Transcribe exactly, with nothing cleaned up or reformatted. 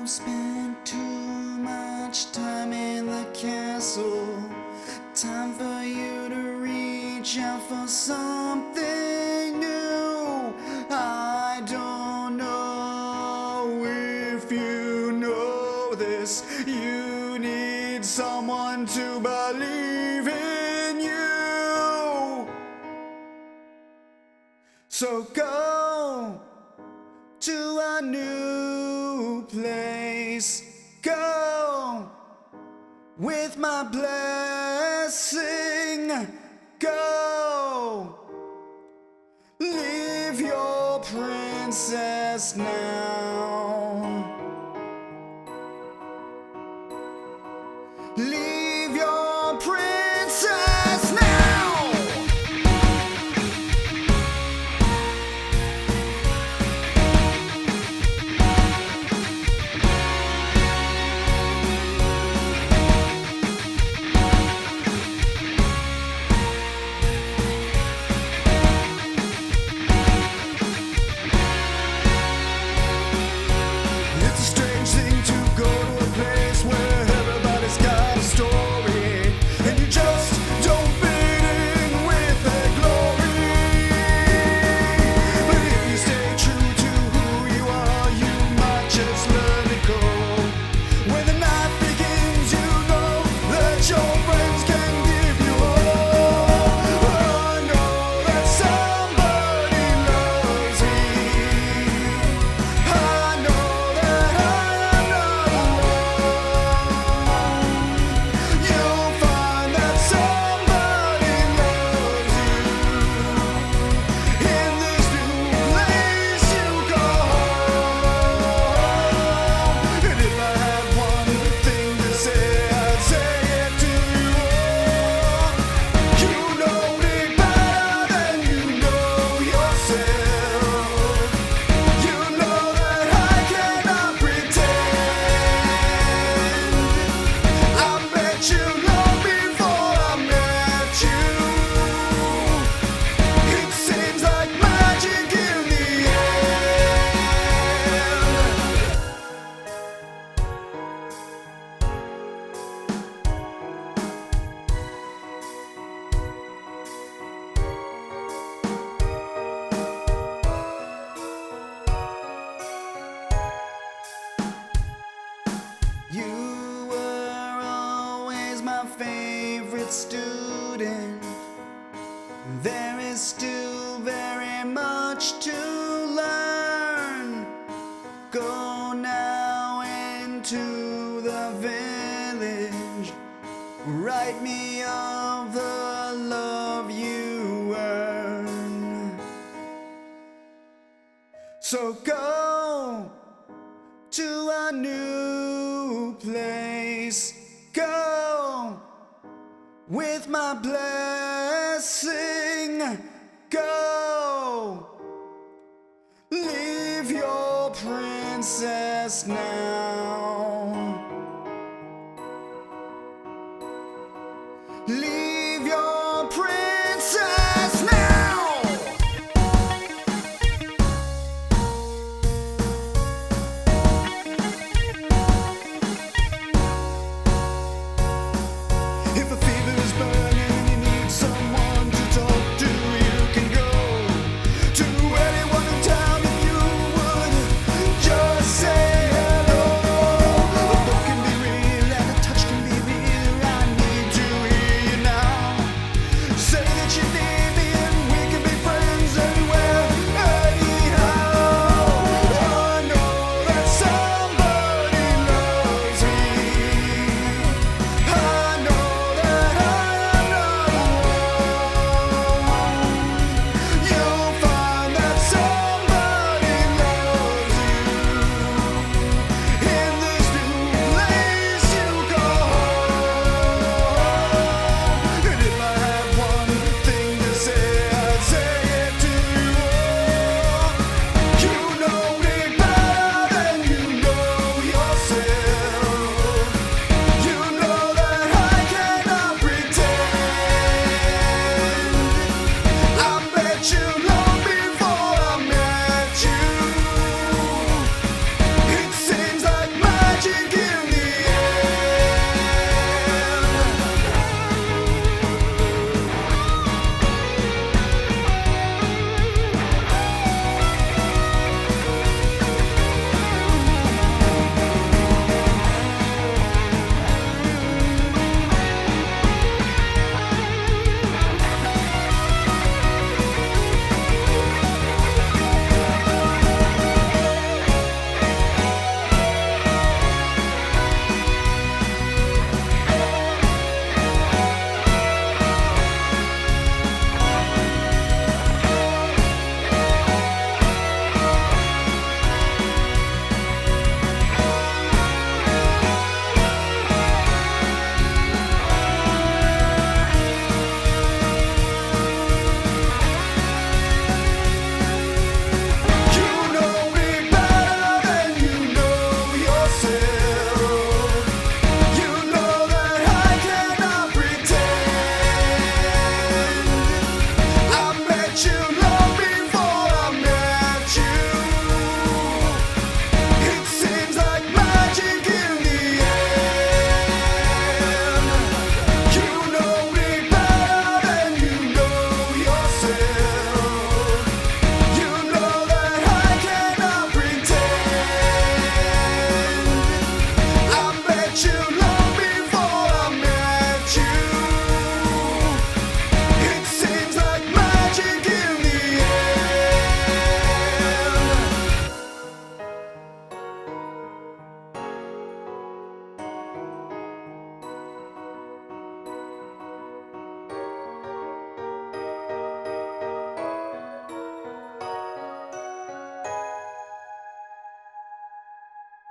spent too much time in the castle. Time for you to reach out for something new. I don't know if you know this. You need someone to believe in you. So go to a new place. Go with my blessing. Go leave your princess now. Leave your princess now. You were always my favorite student. There is still very much to learn. Go now into the village. Write me of the love you earn. So go to a new place. Go with my blessing. Go leave your princess now.